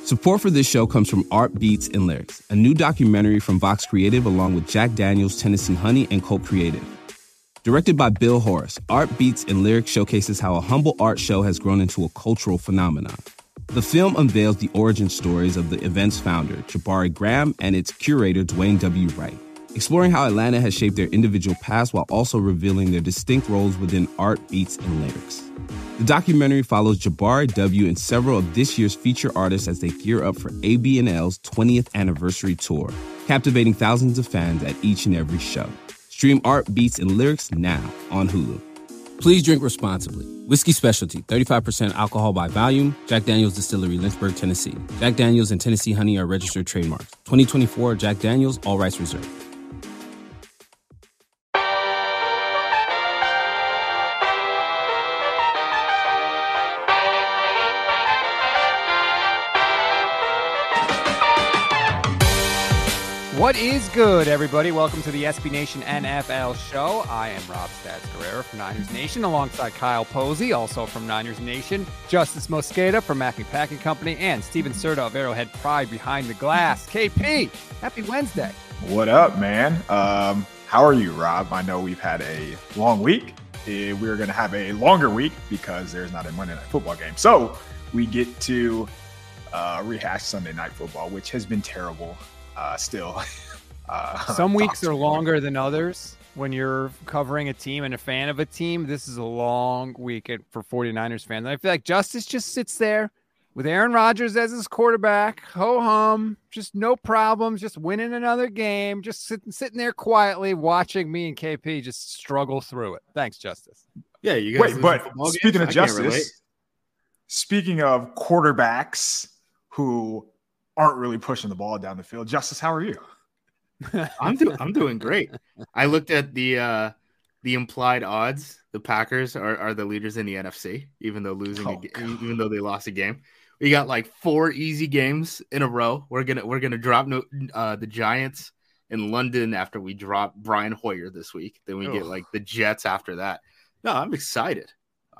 Support for this show comes from Art Beats and Lyrics, a new documentary from Vox Creative along with Jack Daniels, Tennessee Honey, and Colt Creative. Directed by Bill Horace, Art Beats and Lyrics showcases how a humble art show has grown into a cultural phenomenon. The film unveils the origin stories of the event's founder, Jabari Graham, and its curator, Dwayne W. Wright, exploring how Atlanta has shaped their individual paths while also revealing their distinct roles within Art Beats and Lyrics. The documentary follows Jabari W. and several of this year's feature artists as they gear up for ABNL's 20th anniversary tour, captivating thousands of fans at each and every show. Stream Art Beats and Lyrics now on Hulu. Please drink responsibly. Whiskey Specialty, 35% alcohol by volume. Jack Daniels Distillery, Lynchburg, Tennessee. Jack Daniels and Tennessee Honey are registered trademarks. 2024 Jack Daniels, all rights reserved. What is good, everybody? Welcome to the SB Nation NFL show. I am Rob Stats Guerrero from Niners Nation, alongside Kyle Posey, also from Niners Nation, Justice Mosqueda from Acme Packing Company, and Steven Serta of Arrowhead Pride Behind the Glass. KP, happy Wednesday. What up, man? How are you, Rob? I know we've had a long week. We're going to have a longer week because there's not a Monday Night Football game. So we get to rehash Sunday Night Football, which has been terrible. Still. Some weeks are longer than others when you're covering a team and a fan of a team. This is a long weekend for 49ers fans. And I feel like Justice just sits there with Aaron Rodgers as his quarterback, ho-hum, just no problems, just winning another game, just sitting there quietly watching me and KP just struggle through it. Thanks, Justice. Yeah, you guys. Wait, but speaking of Justice, speaking of quarterbacks who aren't really pushing the ball down the field. Justice, how are you? I'm doing great. I looked at the implied odds. The Packers are the leaders in the NFC, even though even though they lost a game. We got like 4 easy games in a row. We're gonna drop the Giants in London after we drop Brian Hoyer this week. Then we get like the Jets after that. No, I'm excited.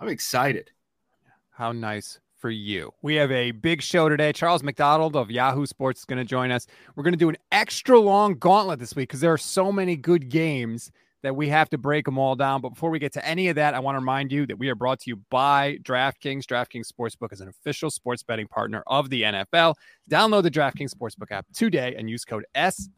How nice for you. We have a big show today. Charles McDonald of Yahoo Sports is going to join us. We're going to do an extra long gauntlet this week because there are so many good games that we have to break them all down. But before we get to any of that, I want to remind you that we are brought to you by DraftKings. DraftKings Sportsbook is an official sports betting partner of the NFL. Download the DraftKings Sportsbook app today and use code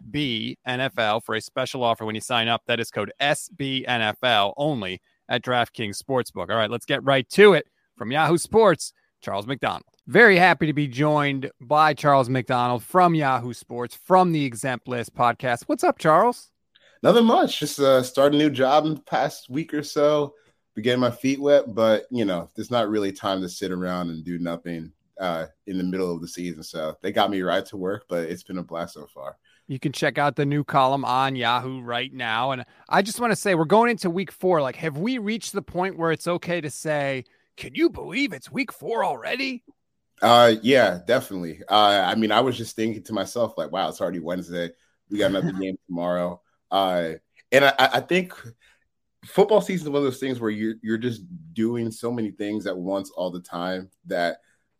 SBNFL for a special offer when you sign up. That is code SBNFL only at DraftKings Sportsbook. All right, let's get right to it. From Yahoo Sports, Charles McDonald. Very happy to be joined by Charles McDonald from Yahoo Sports, from the Exempt List podcast. What's up, Charles? Nothing much. Just started a new job in the past week or so. Be getting my feet wet, but, there's not really time to sit around and do nothing in the middle of the season. So they got me right to work, but it's been a blast so far. You can check out the new column on Yahoo right now. And I just want to say, we're going into week 4. Like, have we reached the point where it's okay to say, can you believe it's week 4 already? Yeah, definitely. I was just thinking to myself, like, wow, it's already Wednesday. We got another game tomorrow. And I think football season is one of those things where you're just doing so many things at once all the time that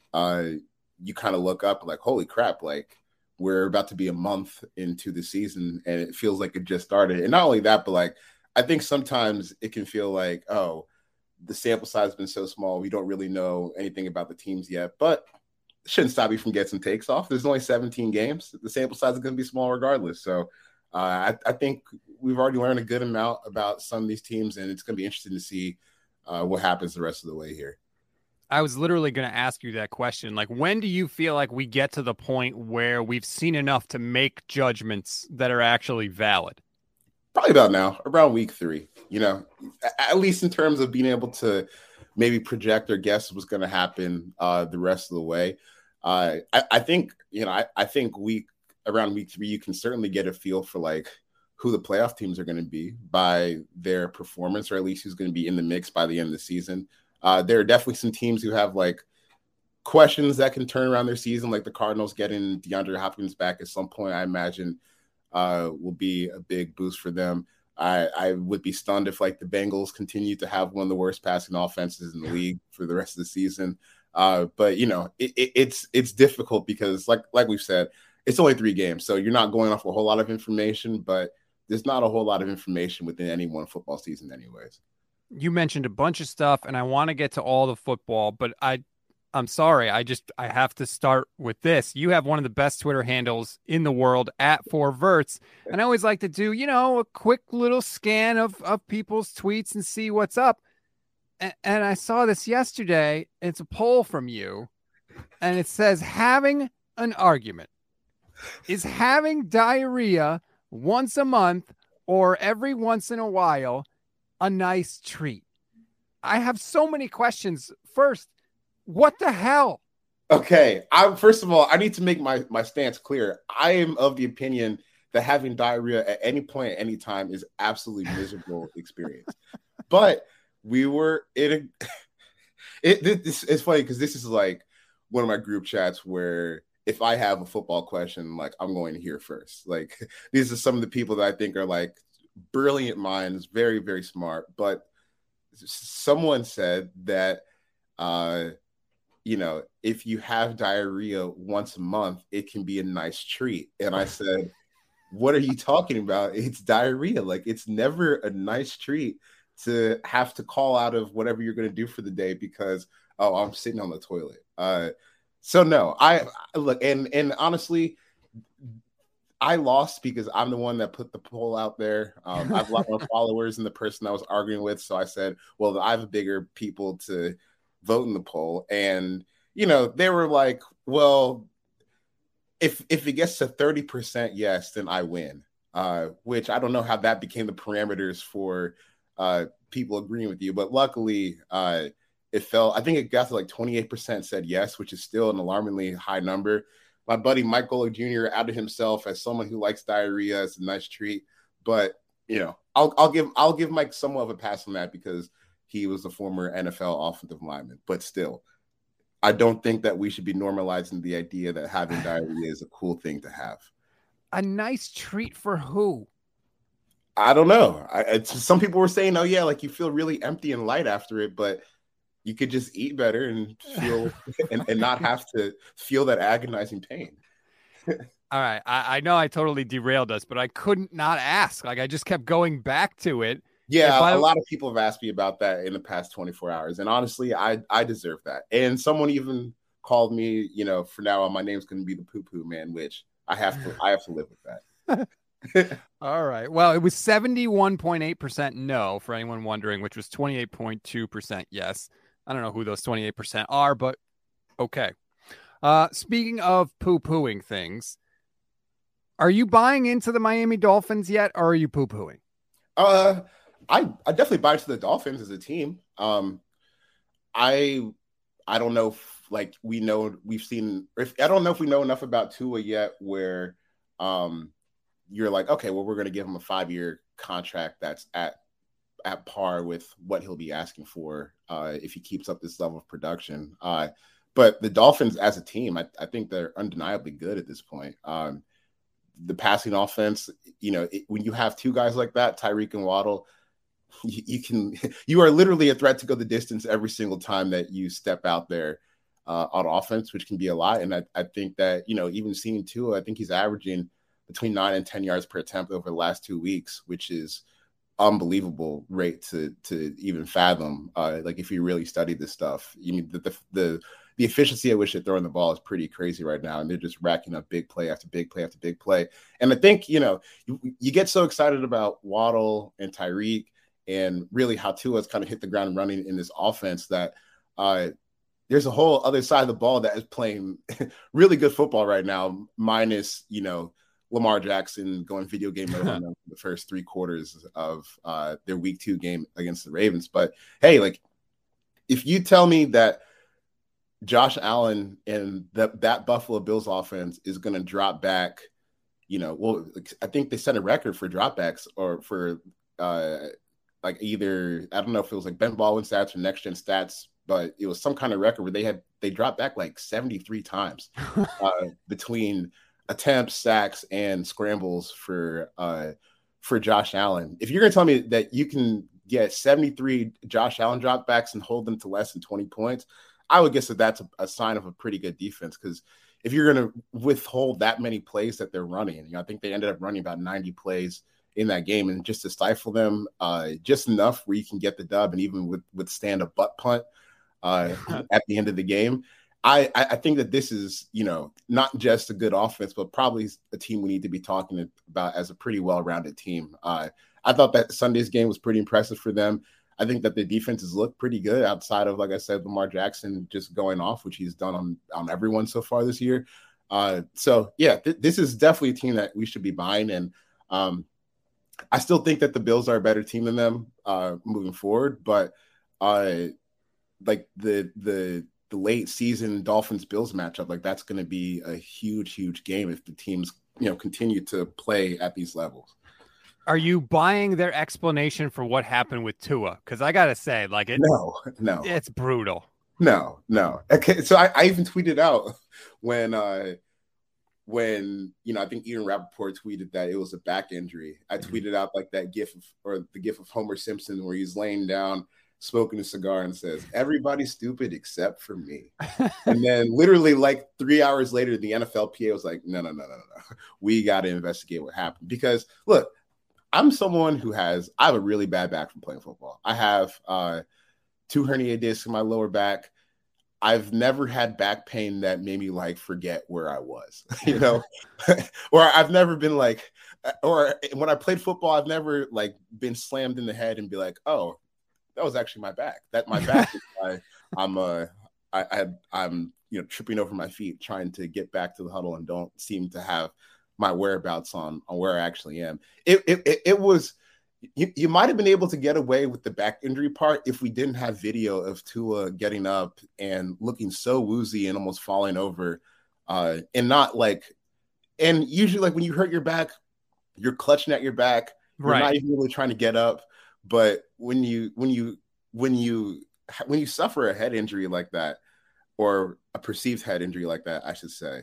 you kind of look up like, holy crap, like we're about to be a month into the season and it feels like it just started. And not only that, but like, I think sometimes it can feel like, oh, the sample size has been so small. We don't really know anything about the teams yet, but it shouldn't stop you from getting some takes off. There's only 17 games. The sample size is going to be small regardless. So I think we've already learned a good amount about some of these teams, and it's going to be interesting to see what happens the rest of the way here. I was literally going to ask you that question. Like, when do you feel like we get to the point where we've seen enough to make judgments that are actually valid? Probably about now, around week 3, at least in terms of being able to maybe project or guess what's going to happen the rest of the way. I think around week 3, you can certainly get a feel for like who the playoff teams are going to be by their performance, or at least who's going to be in the mix by the end of the season. There are definitely some teams who have like questions that can turn around their season, like the Cardinals getting DeAndre Hopkins back at some point, I imagine will be a big boost for them. I would be stunned if like the Bengals continue to have one of the worst passing offenses in the league for the rest of the season. But it's difficult because like we've said, it's only 3 games, so you're not going off a whole lot of information, but there's not a whole lot of information within any one football season anyways. You mentioned a bunch of stuff, and I want to get to all the football, but I'm sorry. I have to start with this. You have one of the best Twitter handles in the world at 4Verts. And I always like to do, a quick little scan of people's tweets and see what's up. And I saw this yesterday. It's a poll from you, and it says having an argument. Is having diarrhea once a month or every once in a while a nice treat? I have so many questions. First, what the hell? Okay. First of all, I need to make my stance clear. I am of the opinion that having diarrhea at any point, at any time is absolutely miserable experience. But we were in it's funny because this is like one of my group chats where if I have a football question, like I'm going to hear first. Like these are some of the people that I think are like brilliant minds, very, very smart. But someone said that if you have diarrhea once a month, it can be a nice treat. And I said, what are you talking about? It's diarrhea. Like, it's never a nice treat to have to call out of whatever you're going to do for the day because, I'm sitting on the toilet. So no, I look, and honestly, I lost because I'm the one that put the poll out there. I have a lot more followers than the person I was arguing with. So I said, well, I have bigger people to vote in the poll. And, they were like, well, if it gets to 30% yes, then I win, which I don't know how that became the parameters for people agreeing with you. But luckily, it fell. I think it got to like 28% said yes, which is still an alarmingly high number. My buddy Mike Golick Jr. outed himself as someone who likes diarrhea as a nice treat. But, I'll give Mike somewhat of a pass on that because he was a former NFL offensive lineman. But still, I don't think that we should be normalizing the idea that having diarrhea is a cool thing to have. A nice treat for who? I don't know. Some people were saying, oh, yeah, like you feel really empty and light after it, but you could just eat better and feel and not have to feel that agonizing pain. All right. I know I totally derailed us, but I couldn't not ask. Like I just kept going back to it. Yeah, a lot of people have asked me about that in the past 24 hours. And honestly, I deserve that. And someone even called me, for now on, my name's going to be the poo-poo man, which I have to live with that. All right. Well, it was 71.8% no for anyone wondering, which was 28.2% yes. I don't know who those 28% are, but okay. Speaking of poo-pooing things, are you buying into the Miami Dolphins yet, or are you poo-pooing? I definitely buy into the Dolphins as a team. I don't know if I don't know if we know enough about Tua yet where you're like, okay, well, we're going to give him a 5-year contract that's at par with what he'll be asking for if he keeps up this level of production. But the Dolphins as a team, I think they're undeniably good at this point. The passing offense, when you have 2 guys like that, Tyreek and Waddle, you are literally a threat to go the distance every single time that you step out there on offense, which can be a lot. And I think that, even seeing Tua, I think he's averaging between 9 and 10 yards per attempt over the last 2 weeks, which is unbelievable rate to even fathom. Like if you really study this stuff, the efficiency at which they're throwing the ball is pretty crazy right now. And they're just racking up big play after big play after big play. And I think, you get so excited about Waddle and Tyreek and really how Tua's kind of hit the ground running in this offense that there's a whole other side of the ball that is playing really good football right now, minus, Lamar Jackson going video game mode on them for the first 3 quarters of their week 2 game against the Ravens. But hey, like if you tell me that Josh Allen and that Buffalo Bills offense is going to drop back, I think they set a record for dropbacks or for like either, I don't know if it was like Ben Baldwin stats or next gen stats, but it was some kind of record where they dropped back like 73 times between attempts, sacks, and scrambles for Josh Allen. If you're going to tell me that you can get 73 Josh Allen dropbacks and hold them to less than 20 points, I would guess that that's a sign of a pretty good defense, because if you're going to withhold that many plays that they're running, I think they ended up running about 90 plays in that game, and just to stifle them just enough where you can get the dub and even withstand a butt punt at the end of the game. I think that this is, not just a good offense, but probably a team we need to be talking about as a pretty well-rounded team. I thought that Sunday's game was pretty impressive for them. I think that the defenses look pretty good outside of, like I said, Lamar Jackson just going off, which he's done on everyone so far this year. This is definitely a team that we should be buying. And I still think that the Bills are a better team than them moving forward. But like the late season Dolphins-Bills matchup, like that's going to be a huge, huge game if the teams, continue to play at these levels. Are you buying their explanation for what happened with Tua? Because I got to say, no, it's brutal. No. Okay, so I even tweeted out when I think Ian Rappaport tweeted that it was a back injury. I tweeted out like that gif of Homer Simpson where he's laying down, smoking a cigar, and says, "Everybody's stupid except for me." And then literally like 3 hours later, the NFLPA was like, no. We got to investigate what happened. Because look, I'm someone who I have a really bad back from playing football. I have 2 herniated discs in my lower back. I've never had back pain that made me forget where I was, or I've never been or when I played football, I've never been slammed in the head and be like, oh, that was actually my back. That my back is why I'm tripping over my feet trying to get back to the huddle and don't seem to have my whereabouts on where I actually am. It was, you might have been able to get away with the back injury part if we didn't have video of Tua getting up and looking so woozy and almost falling over, and not and usually when you hurt your back, you're clutching at your back. You're not even really trying to get up. But when you suffer a head injury like that, or a perceived head injury like that, I should say,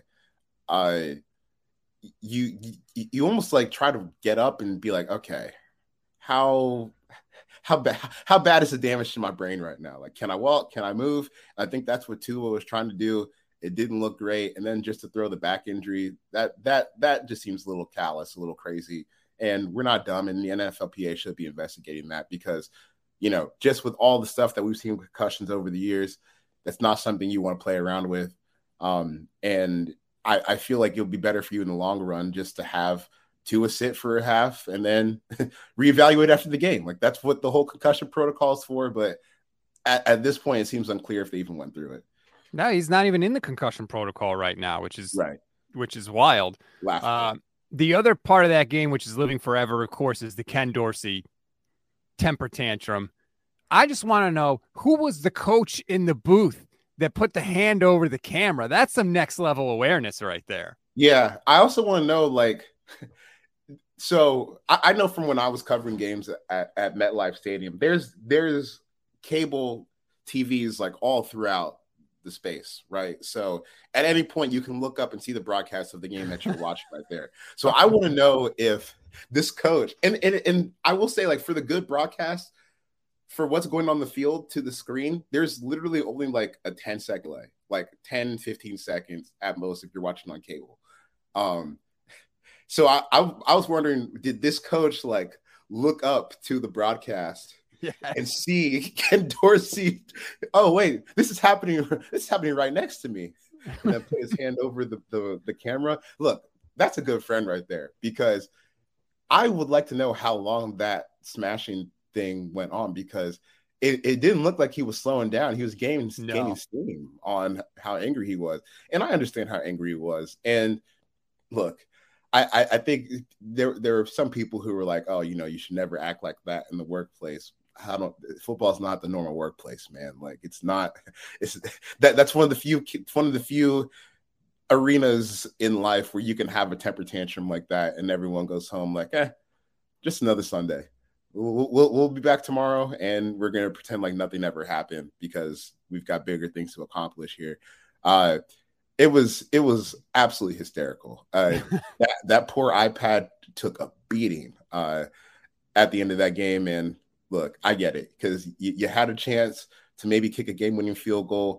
you almost try to get up and be like, okay, how bad is the damage to my brain right now? Can I walk? Can I move? And I think that's what Tua was trying to do. It didn't look great. And then just to throw the back injury, that just seems a little callous, a little crazy. And we're not dumb, and the NFLPA should be investigating that because, just with all the stuff that we've seen with concussions over the years, that's not something you want to play around with. And I feel like it'll be better for you in the long run just to have Tua sit for a half and then reevaluate after the game. That's what the whole concussion protocol is for. But at this point, it seems unclear if they even went through it. No, he's not even in the concussion protocol right now, which is right. Which is wild. The other part of that game, which is living forever, of course, is the Ken Dorsey temper tantrum. I just want to know, who was the coach in the booth that put the hand over the camera? That's some next level awareness right there. Yeah. I also want to know, so I know from when I was covering games at MetLife Stadium, there's cable TVs all throughout the space, right? So at any point you can look up and see the broadcast of the game that you're watching right there. So I want to know if this coach, and I will say, for the good broadcast, for what's going on the field to the screen, there's literally only a 10-second delay, 10, 15 seconds at most if you're watching on cable. So I was wondering, did this coach look up to the broadcast and see Ken Dorsey? Oh wait, this is happening right next to me, and then put his hand over the camera. Look, that's a good friend right there, because I would like to know how long that smashing thing went on, because it didn't look like he was slowing down. He was gaining steam on how angry he was, and I understand how angry he was. And look, I think there are some people who were like, oh, you should never act like that in the workplace. Football's not the normal workplace, man. It's not. That's one of the few arenas in life where you can have a temper tantrum like that, and everyone goes home just another Sunday. We'll be back tomorrow, and we're gonna pretend like nothing ever happened because we've got bigger things to accomplish here. It was absolutely hysterical. That poor iPad took a beating at the end of that game. And look, I get it, because you had a chance to maybe kick a game-winning field goal.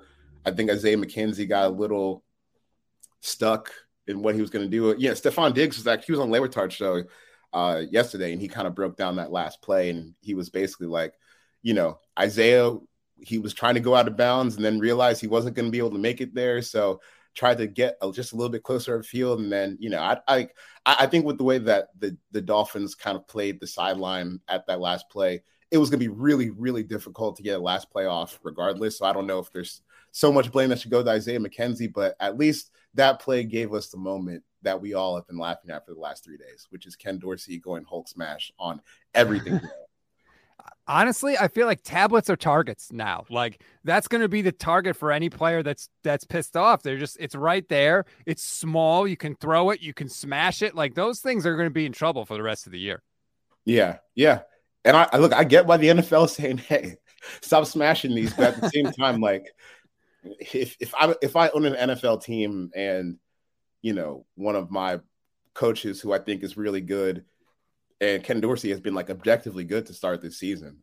I think Isaiah McKenzie got a little stuck in what he was going to do. Yeah, Stephon Diggs he was on Le Batard show yesterday, and he kind of broke down that last play, and he was basically like, Isaiah, he was trying to go out of bounds and then realized he wasn't going to be able to make it there, so tried to get just a little bit closer upfield. And then, I think with the way that the Dolphins kind of played the sideline at that last play, it was going to be really, really difficult to get a last play off regardless. So I don't know if there's so much blame that should go to Isaiah McKenzie, but at least that play gave us the moment that we all have been laughing at for the last 3 days, which is Ken Dorsey going Hulk smash on everything. Honestly, I feel like tablets are targets now. Like that's going to be the target for any player that's pissed off. It's right there. It's small. You can throw it. You can smash it. Like those things are going to be in trouble for the rest of the year. Yeah. Yeah. And I get why the NFL is saying, hey, stop smashing these. But at the same time, like if I own an NFL team and, one of my coaches who I think is really good, and Ken Dorsey has been like objectively good to start this season.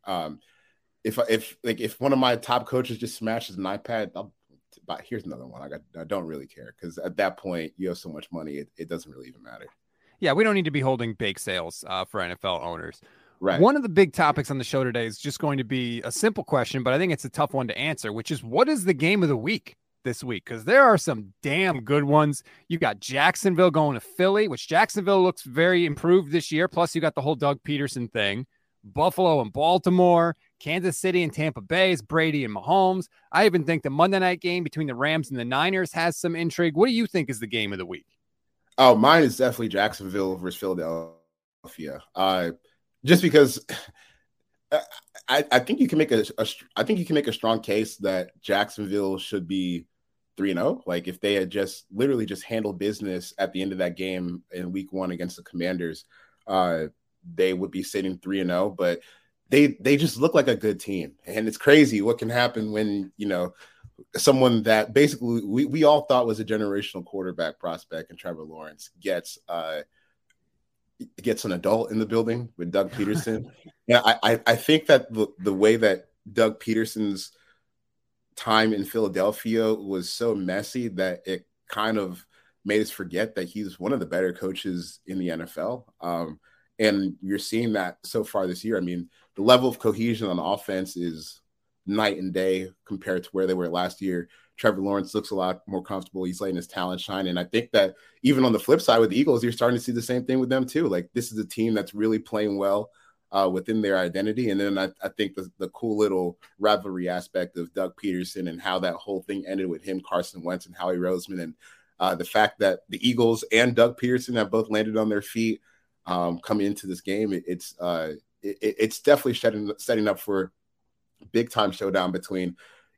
If one of my top coaches just smashes an iPad, here's another one. I don't really care, because at that point you have so much money, it doesn't really even matter. Yeah, we don't need to be holding bake sales for NFL owners. Right. One of the big topics on the show today is just going to be a simple question, but I think it's a tough one to answer, which is what is the game of the week this week? Because there are some damn good ones. You got Jacksonville going to Philly, which Jacksonville looks very improved this year. Plus, you got the whole Doug Peterson thing. Buffalo and Baltimore, Kansas City and Tampa Bay is Brady and Mahomes. I even think the Monday night game between the Rams and the Niners has some intrigue. What do you think is the game of the week? Oh, mine is definitely Jacksonville versus Philadelphia. Just because I think you can make a strong case that Jacksonville should be 3-0. Like if they had just literally just handled business at the end of that game in week 1 against the Commanders, they would be sitting 3-0. But they just look like a good team, and it's crazy what can happen when someone that basically we all thought was a generational quarterback prospect and Trevor Lawrence gets an adult in the building with Doug Peterson. Yeah, I think that the way that Doug Peterson's time in Philadelphia was so messy that it kind of made us forget that he's one of the better coaches in the NFL. And you're seeing that so far this year. I mean, the level of cohesion on offense is night and day compared to where they were last year. Trevor Lawrence looks a lot more comfortable. He's letting his talent shine. And I think that even on the flip side with the Eagles, you're starting to see the same thing with them too. Like this is a team that's really playing well within their identity. And then I think the cool little rivalry aspect of Doug Peterson and how that whole thing ended with him, Carson Wentz, and Howie Roseman, and the fact that the Eagles and Doug Peterson have both landed on their feet coming into this game. It's definitely setting up for big time showdown between,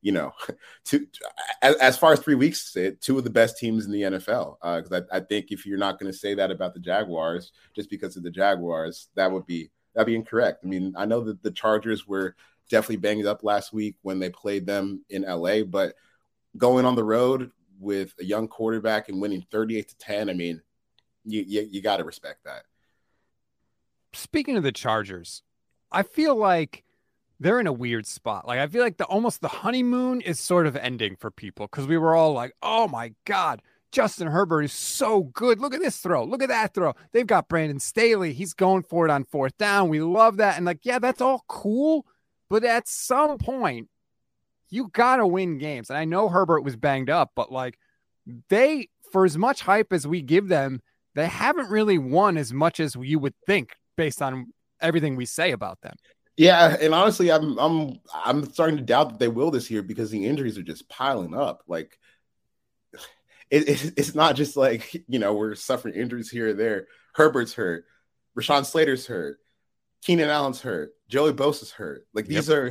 as far as 3 weeks, two of the best teams in the NFL. Because I think if you're not going to say that about the Jaguars just because of the Jaguars, that'd be incorrect. I mean, I know that the Chargers were definitely banged up last week when they played them in LA, but going on the road with a young quarterback and winning 38-10, I mean, you got to respect that. Speaking of the Chargers, I feel like they're in a weird spot. Like I feel like almost the honeymoon is sort of ending for people because we were all like, oh my God, Justin Herbert is so good. Look at this throw. Look at that throw. They've got Brandon Staley. He's going for it on 4th down. We love that. And like, yeah, that's all cool. But at some point, you got to win games. And I know Herbert was banged up, but like for as much hype as we give them, they haven't really won as much as you would think based on everything we say about them. Yeah, and honestly, I'm starting to doubt that they will this year because the injuries are just piling up. Like, it's not just like, we're suffering injuries here or there. Herbert's hurt. Rashawn Slater's hurt. Keenan Allen's hurt. Joey Bosa's hurt. Like, these are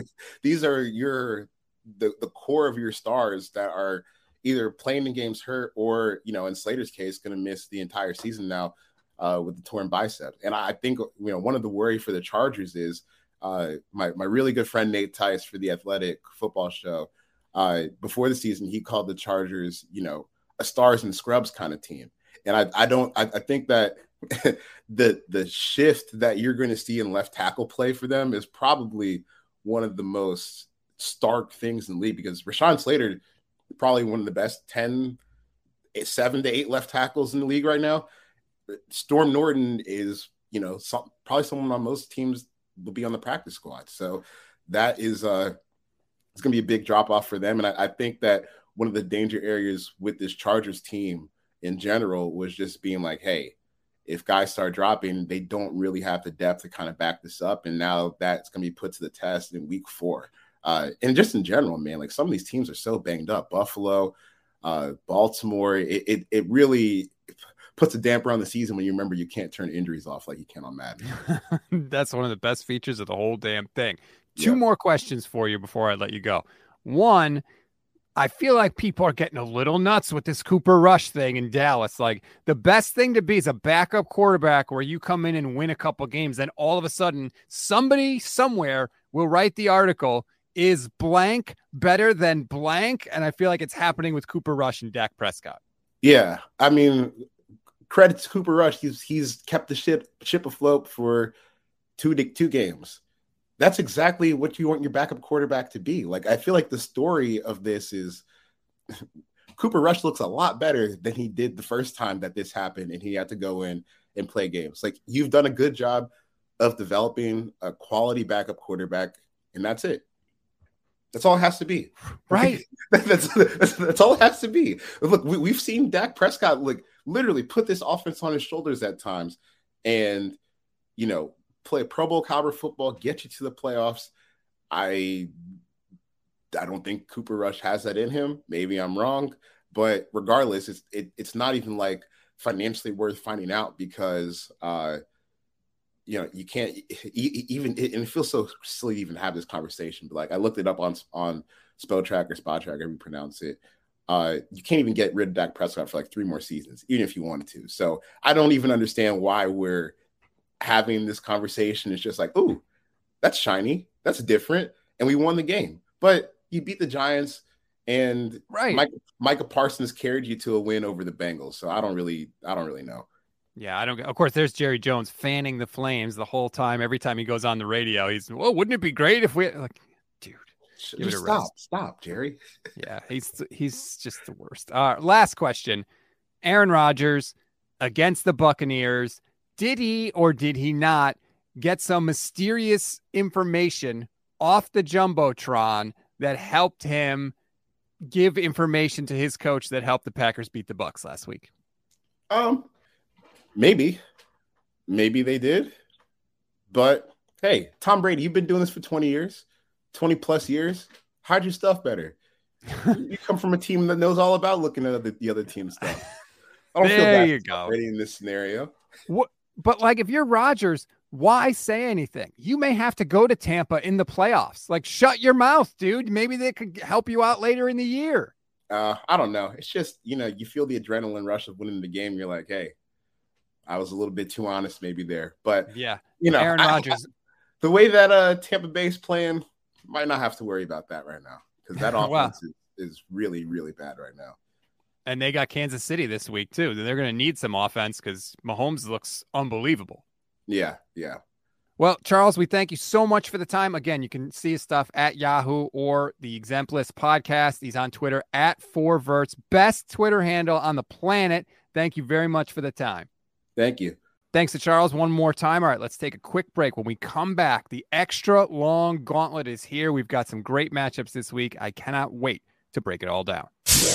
the core of your stars that are either playing in games hurt or, in Slater's case, going to miss the entire season now with the torn bicep. And I think, one of the worry for the Chargers is my really good friend Nate Tice for the Athletic football show. Before the season, he called the Chargers, a stars and scrubs kind of team. And I think that the shift that you're going to see in left tackle play for them is probably one of the most stark things in the league because Rashawn Slater probably one of the best 7 to 8 left tackles in the league right now. Storm Norton is, probably someone on most teams will be on the practice squad. So that is it's going to be a big drop off for them. And I think that one of the danger areas with this Chargers team in general was just being like, hey, if guys start dropping, they don't really have the depth to kind of back this up. And now that's going to be put to the test in week 4. And just in general, man, like some of these teams are so banged up. Buffalo, Baltimore, it really puts a damper on the season when you remember you can't turn injuries off like you can on Madden. That's one of the best features of the whole damn thing. 2 more questions for you before I let you go. One, I feel like people are getting a little nuts with this Cooper Rush thing in Dallas. Like the best thing to be is a backup quarterback where you come in and win a couple games. Then all of a sudden somebody somewhere will write the article, is blank better than blank? And I feel like it's happening with Cooper Rush and Dak Prescott. Yeah. I mean, credit to Cooper Rush. He's kept the ship afloat for 2 games. That's exactly what you want your backup quarterback to be. Like, I feel like the story of this is Cooper Rush looks a lot better than he did the first time that this happened and he had to go in and play games. Like, you've done a good job of developing a quality backup quarterback, and that's it. That's all it has to be. Right. That's all it has to be. Look, we've seen Dak Prescott literally put this offense on his shoulders at times and, play Pro Bowl caliber football, get you to the playoffs. I don't think Cooper Rush has that in him. Maybe I'm wrong, but regardless, it's not even like financially worth finding out because you can't even, and it feels so silly to even have this conversation. But like I looked it up on Spell Track or Spot Track, however you pronounce it. You can't even get rid of Dak Prescott for like 3 more seasons, even if you wanted to. So I don't even understand why we're having this conversation. It's just like, oh, that's shiny, that's different, and we won the game. But you beat the Giants, and Micah Parsons carried you to a win over the Bengals. So I don't really know. Yeah, I don't. Of course, there's Jerry Jones fanning the flames the whole time. Every time he goes on the radio, he's, well, wouldn't it be great if we like, dude? Just stop, Jerry. Yeah, he's just the worst. Last question: Aaron Rodgers against the Buccaneers. Did he or did he not get some mysterious information off the Jumbotron that helped him give information to his coach that helped the Packers beat the Bucs last week? Maybe they did. But hey, Tom Brady, you've been doing this for 20 plus years. Hide your stuff better. You come from a team that knows all about looking at the other team's stuff. I don't feel bad for Tom Brady in this scenario. What? But like, if you're Rodgers, why say anything? You may have to go to Tampa in the playoffs. Like, shut your mouth, dude. Maybe they could help you out later in the year. I don't know. It's just, you feel the adrenaline rush of winning the game. You're like, hey, I was a little bit too honest maybe there. But, yeah, Aaron Rodgers. The way that Tampa Bay's playing, might not have to worry about that right now because that offense is really, really bad right now. And they got Kansas City this week, too. They're going to need some offense because Mahomes looks unbelievable. Yeah. Well, Charles, we thank you so much for the time. Again, you can see his stuff at Yahoo or the Exemplist podcast. He's on Twitter at 4verts. Best Twitter handle on the planet. Thank you very much for the time. Thank you. Thanks to Charles one more time. All right, let's take a quick break. When we come back, the extra long gauntlet is here. We've got some great matchups this week. I cannot wait to break it all down.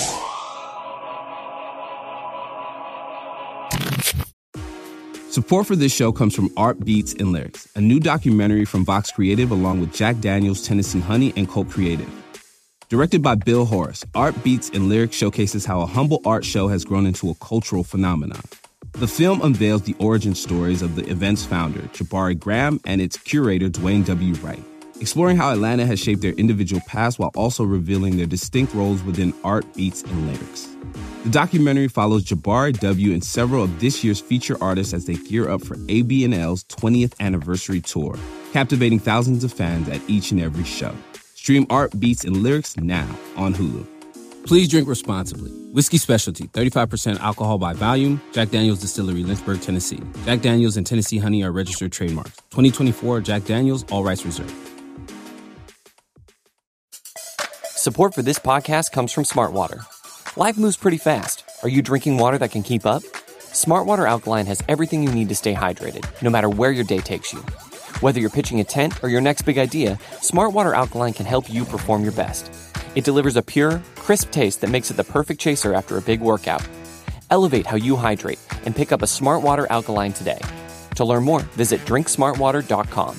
Support for this show comes from Art Beats and Lyrics, a new documentary from Vox Creative along with Jack Daniels, Tennessee Honey, and Colt Creative. Directed by Bill Horace, Art Beats and Lyrics showcases how a humble art show has grown into a cultural phenomenon. The film unveils the origin stories of the event's founder, Jabari Graham, and its curator, Dwayne W. Wright, exploring how Atlanta has shaped their individual paths while also revealing their distinct roles within Art Beats and Lyrics. The documentary follows Jabari W. and several of this year's feature artists as they gear up for AB&L's 20th anniversary tour, captivating thousands of fans at each and every show. Stream Art Beats and Lyrics now on Hulu. Please drink responsibly. Whiskey Specialty, 35% alcohol by volume. Jack Daniel's Distillery, Lynchburg, Tennessee. Jack Daniel's and Tennessee Honey are registered trademarks. 2024 Jack Daniel's, all rights reserved. Support for this podcast comes from Smartwater. Life moves pretty fast. Are you drinking water that can keep up? Smartwater Alkaline has everything you need to stay hydrated, no matter where your day takes you. Whether you're pitching a tent or your next big idea, Smartwater Alkaline can help you perform your best. It delivers a pure, crisp taste that makes it the perfect chaser after a big workout. Elevate how you hydrate and pick up a Smartwater Alkaline today. To learn more, visit drinksmartwater.com.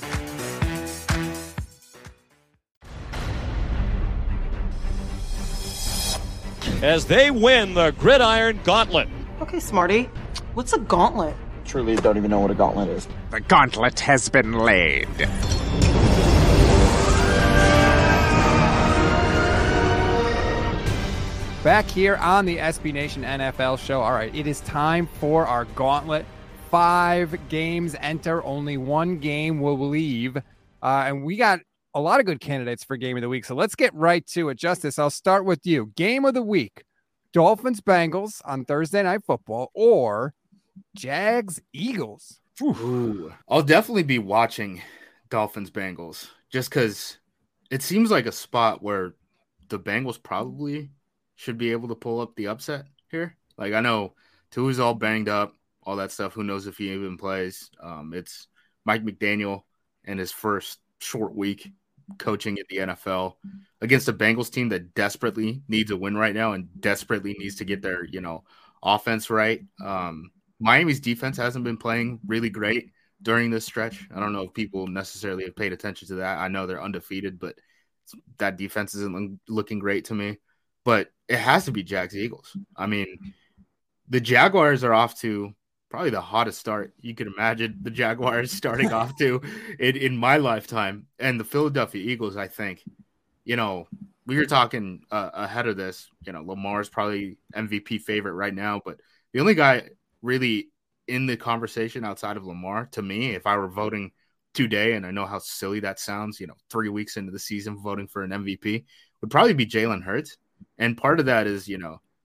As they win the Gridiron Gauntlet. Okay, Smarty, what's a gauntlet? Truly don't even know what a gauntlet is. The gauntlet has been laid. Back here on the SB Nation NFL show. All right, it is time for our gauntlet. 5 games enter, only 1 game will leave. And we got a lot of good candidates for game of the week. So let's get right to it. Justice, I'll start with you. Game of the week, Dolphins-Bengals on Thursday Night Football or Jags-Eagles? Ooh, I'll definitely be watching Dolphins-Bengals just because it seems like a spot where the Bengals probably should be able to pull up the upset here. Like, I know Tua's all banged up, all that stuff. Who knows if he even plays? It's Mike McDaniel and his first short week coaching at the NFL against a Bengals team that desperately needs a win right now and desperately needs to get their, offense right. Miami's defense hasn't been playing really great during this stretch. I don't know if people necessarily have paid attention to that. I know they're undefeated, but that defense isn't looking great to me. But it has to be Jags-Eagles. I mean, the Jaguars are off to probably the hottest start you could imagine the Jaguars starting off to in my lifetime. And the Philadelphia Eagles, I think, we were talking ahead of this, Lamar's probably MVP favorite right now, but the only guy really in the conversation outside of Lamar, to me, if I were voting today, and I know how silly that sounds, 3 weeks into the season voting for an MVP, would probably be Jalen Hurts. And part of that is,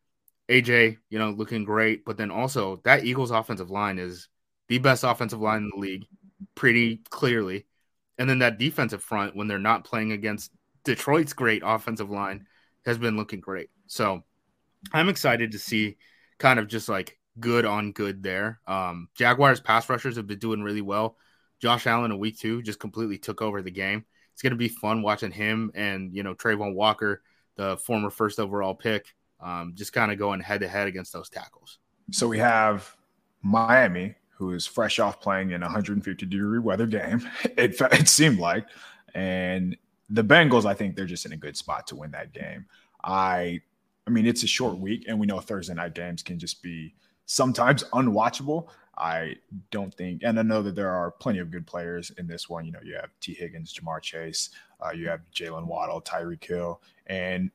AJ, looking great, but then also that Eagles offensive line is the best offensive line in the league, pretty clearly. And then that defensive front, when they're not playing against Detroit's great offensive line, has been looking great. So I'm excited to see kind of just like good on good there. Jaguars pass rushers have been doing really well. Josh Allen in week 2 just completely took over the game. It's going to be fun watching him and, Trayvon Walker, the former first overall pick, just kind of going head-to-head against those tackles. So we have Miami, who is fresh off playing in a 150-degree weather game, it seemed like. And the Bengals, I think they're just in a good spot to win that game. I mean, it's a short week, and we know Thursday night games can just be sometimes unwatchable. I don't think – and I know that there are plenty of good players in this one. You have T. Higgins, Jamar Chase, you have Jalen Waddle, Tyreek Hill, and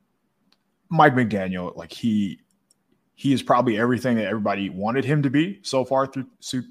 Mike McDaniel, like he is probably everything that everybody wanted him to be so far through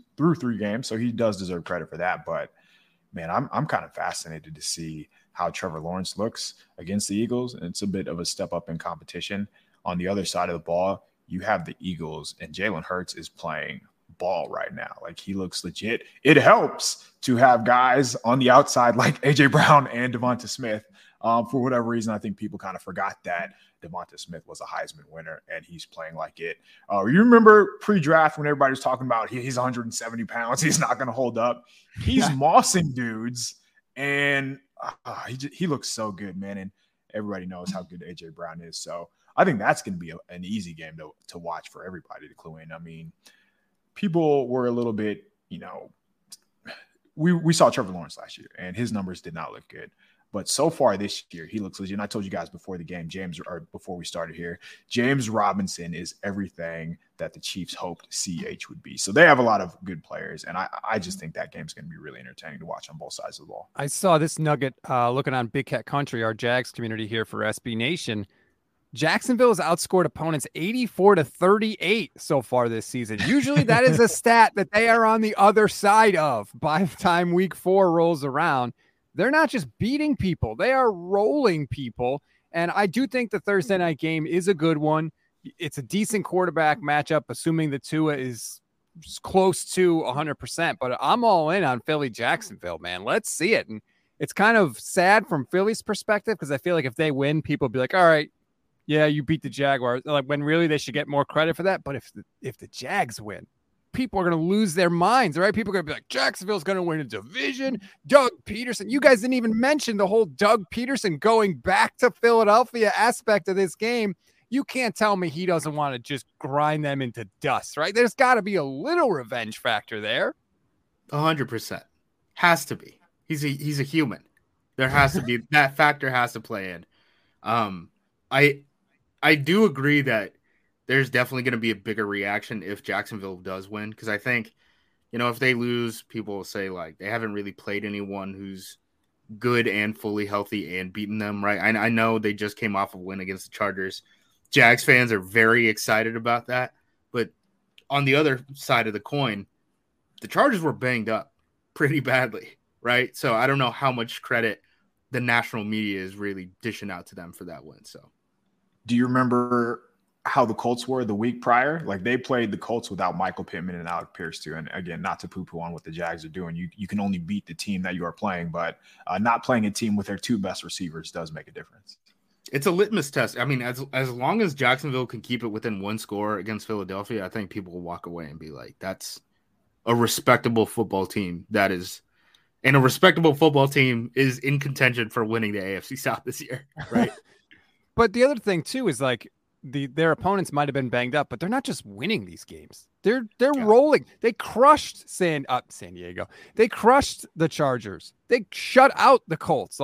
3 games. So he does deserve credit for that. But man, I'm kind of fascinated to see how Trevor Lawrence looks against the Eagles. And it's a bit of a step up in competition. On the other side of the ball, you have the Eagles, and Jalen Hurts is playing ball right now. Like, he looks legit. It helps to have guys on the outside like AJ Brown and Devonta Smith. For whatever reason, I think people kind of forgot that Devonta Smith was a Heisman winner, and he's playing like it. You remember pre-draft when everybody was talking about he's 170 pounds, he's not going to hold up. He's mossing dudes, and he looks so good, man. And everybody knows how good AJ Brown is. So I think that's going to be an easy game to watch for everybody to clue in. I mean, people were a little bit, we saw Trevor Lawrence last year, and his numbers did not look good. But so far this year, he looks legit. And I told you guys before the game, before we started here, James Robinson is everything that the Chiefs hoped CH would be. So they have a lot of good players. And I just think that game's going to be really entertaining to watch on both sides of the ball. I saw this nugget looking on Big Cat Country, our Jags community here for SB Nation. Jacksonville has outscored opponents 84-38 so far this season. Usually that is a stat that they are on the other side of by the time week 4 rolls around. They're not just beating people. They are rolling people. And I do think the Thursday night game is a good one. It's a decent quarterback matchup, assuming the Tua is close to 100%. But I'm all in on Philly Jacksonville, man. Let's see it. And it's kind of sad from Philly's perspective because I feel like if they win, people will be like, all right, yeah, you beat the Jaguars. Like when really they should get more credit for that. But if the Jags win, people are going to lose their minds, right? People are going to be like, Jacksonville's going to win a division. Doug Peterson. You guys didn't even mention the whole Doug Peterson going back to Philadelphia aspect of this game. You can't tell me he doesn't want to just grind them into dust, right? There's got to be a little revenge factor there. 100%. Has to be. He's a human. There has to be that factor has to play in. I do agree that there's definitely going to be a bigger reaction if Jacksonville does win, because I think, if they lose, people will say like they haven't really played anyone who's good and fully healthy and beaten them, right? I know they just came off a win against the Chargers. Jags fans are very excited about that, but on the other side of the coin, the Chargers were banged up pretty badly, right? So I don't know how much credit the national media is really dishing out to them for that win. So, do you remember how the Colts were the week prior? Like they played the Colts without Michael Pittman and Alec Pierce too. And again, not to poo-poo on what the Jags are doing. You can only beat the team that you are playing, but not playing a team with their two best receivers does make a difference. It's a litmus test. I mean, as long as Jacksonville can keep it within one score against Philadelphia, I think people will walk away and be like, that's a respectable football team. And a respectable football team is in contention for winning the AFC South this year, right? But the other thing too is like their opponents might have been banged up, but they're not just winning these games. They're rolling. They crushed San Diego. They crushed the Chargers. They shut out the Colts.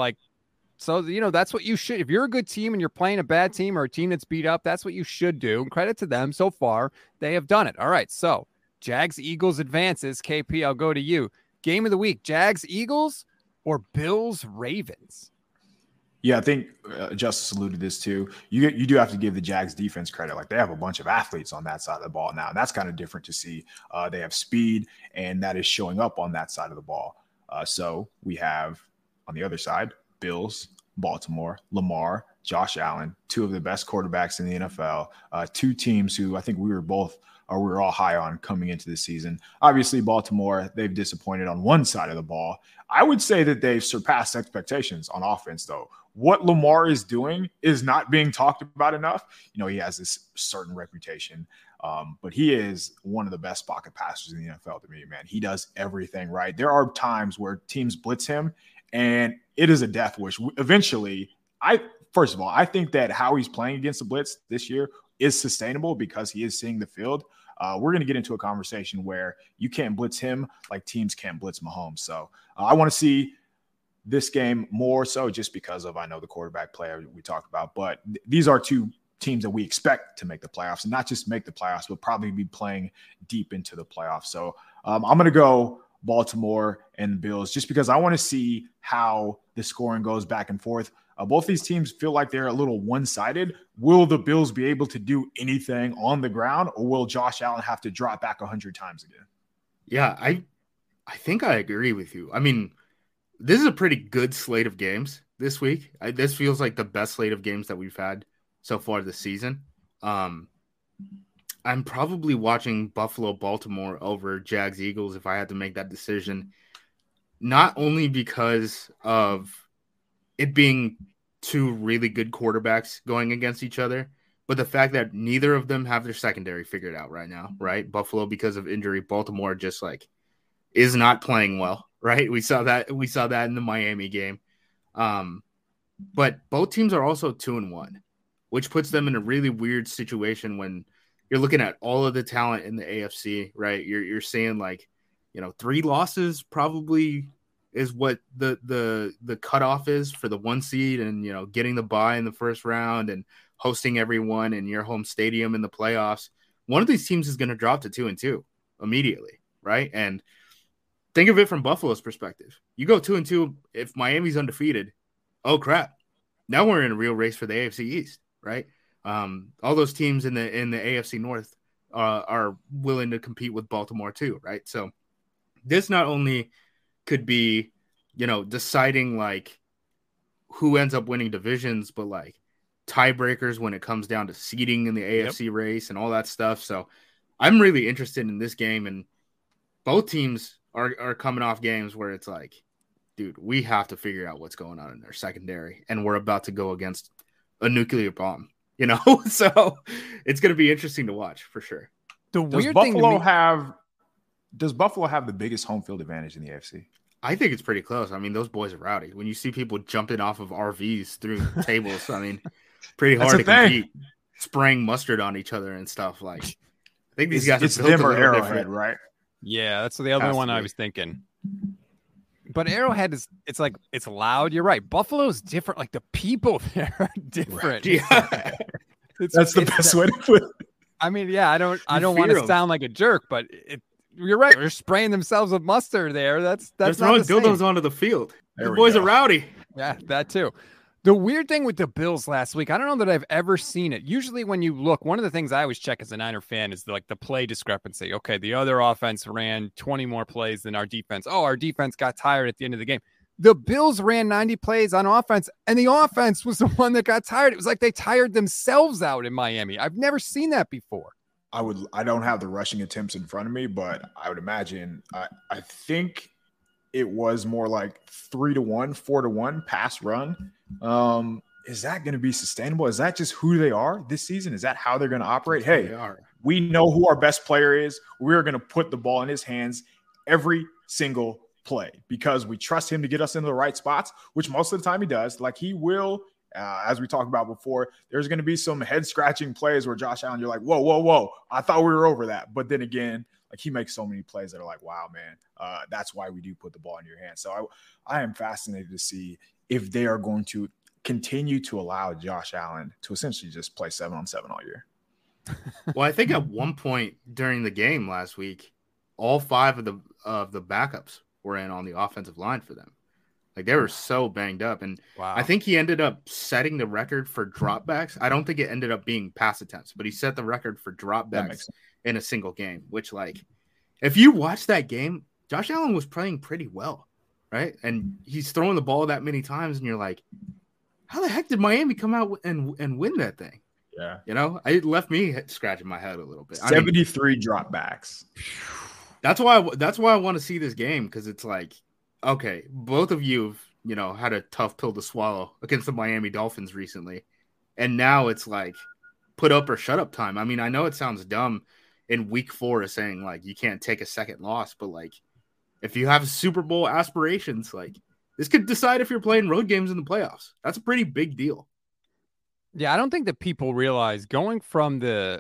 So that's what you should. If you're a good team and you're playing a bad team or a team that's beat up, that's what you should do. And credit to them so far, they have done it. All right, so Jags Eagles advances. KP, I'll go to you. Game of the week: Jags Eagles or Bills Ravens? Yeah, I think Justice alluded to this too. You do have to give the Jags defense credit. Like they have a bunch of athletes on that side of the ball now, and that's kind of different to see. They have speed, and that is showing up on that side of the ball. So we have on the other side, Bills, Baltimore, Lamar, Josh Allen, two of the best quarterbacks in the NFL. Two teams who I think we were all high on coming into the season. Obviously, Baltimore, they've disappointed on one side of the ball. I would say that they've surpassed expectations on offense, though. What Lamar is doing is not being talked about enough. He has this certain reputation, but he is one of the best pocket passers in the NFL to me, man. He does everything right. There are times where teams blitz him, and it is a death wish. Eventually, first of all, I think that how he's playing against the blitz this year is sustainable because he is seeing the field. We're going to get into a conversation where you can't blitz him like teams can't blitz Mahomes. So I want to see this game more so just because of, I know the quarterback player we talked about, but these are two teams that we expect to make the playoffs, and not just make the playoffs, but probably be playing deep into the playoffs. So I'm going to go Baltimore and the Bills just because I want to see how the scoring goes back and forth. Both these teams feel like they're a little one-sided. Will the Bills be able to do anything on the ground, or will Josh Allen have to drop back 100 times again? Yeah, I think I agree with you. I mean, this is a pretty good slate of games this week. This feels like the best slate of games that we've had so far this season. I'm probably watching Buffalo-Baltimore over Jags-Eagles if I had to make that decision, not only because of it being two really good quarterbacks going against each other, but the fact that neither of them have their secondary figured out right now, right? Buffalo because of injury, Baltimore just is not playing well, right? We saw that in the Miami game. But both teams are also 2-1, which puts them in a really weird situation when you're looking at all of the talent in the AFC, right? You're seeing 3 losses probably is what the cutoff is for the 1 seed, and getting the bye in the first round and hosting everyone in your home stadium in the playoffs. One of these teams is going to drop to 2-2 immediately, right? And think of it from Buffalo's perspective. You go 2-2 if Miami's undefeated. Oh crap! Now we're in a real race for the AFC East, right? All those teams in the AFC North are willing to compete with Baltimore too, right? So this not only could be, deciding who ends up winning divisions, but tiebreakers when it comes down to seeding in the AFC race and all that stuff. So I'm really interested in this game, and both teams are coming off games where it's dude, we have to figure out what's going on in their secondary, and we're about to go against a nuclear bomb, So it's going to be interesting to watch for sure. Does Buffalo have the biggest home field advantage in the AFC? I think it's pretty close. I mean, those boys are rowdy. When you see people jumping off of RVs through tables, I mean, pretty hard to compete. Spraying mustard on each other and stuff. Like, I think these guys are built a little Arrowhead, different, right? Yeah, that's the other one I was thinking. But Arrowhead it's like it's loud. You're right. Buffalo's different. Like the people there are different. Right. Yeah. That's the best way to put it. I mean, yeah, I don't want to sound like a jerk, but you're right. They're spraying themselves with mustard there. That's throwing dildos onto the field. The boys are rowdy. Yeah, that too. The weird thing with the Bills last week, I don't know that I've ever seen it. Usually when you look, one of the things I always check as a Niner fan is the play discrepancy. Okay, the other offense ran 20 more plays than our defense. Oh, our defense got tired at the end of the game. The Bills ran 90 plays on offense, and the offense was the one that got tired. It was like they tired themselves out in Miami. I've never seen that before. I don't have the rushing attempts in front of me, but I would imagine I think it was more like 3-1, 4-1 pass run. Is that going to be sustainable? Is that just who they are this season? Is that how they're going to operate? Hey, we know who our best player is. We're going to put the ball in his hands every single play because we trust him to get us into the right spots, which most of the time he does. Like he will, as we talked about before, there's going to be some head-scratching plays where Josh Allen, you're like, whoa, I thought we were over that. But then again, like he makes so many plays that are like, wow, man, that's why we do put the ball in your hands. So I am fascinated to see if they are going to continue to allow Josh Allen to essentially just play 7-on-7 all year. Well, I think at one point during the game last week, all 5 of the backups were in on the offensive line for them. Like they were so banged up. And wow. I think he ended up setting the record for dropbacks. I don't think it ended up being pass attempts, but he set the record for dropbacks in a single game, which like, if you watch that game, Josh Allen was playing pretty well, right? And he's throwing the ball that many times and you're like, how the heck did Miami come out and win that thing? Yeah. It left me scratching my head a little bit. 73 dropbacks. That's why I want to see this game, because it's like, okay, both of you have, had a tough pill to swallow against the Miami Dolphins recently. And now it's like put up or shut up time. I mean, I know it sounds dumb in week 4 of saying like you can't take a second loss, but like if you have Super Bowl aspirations, like this could decide if you're playing road games in the playoffs. That's a pretty big deal. Yeah, I don't think that people realize going from the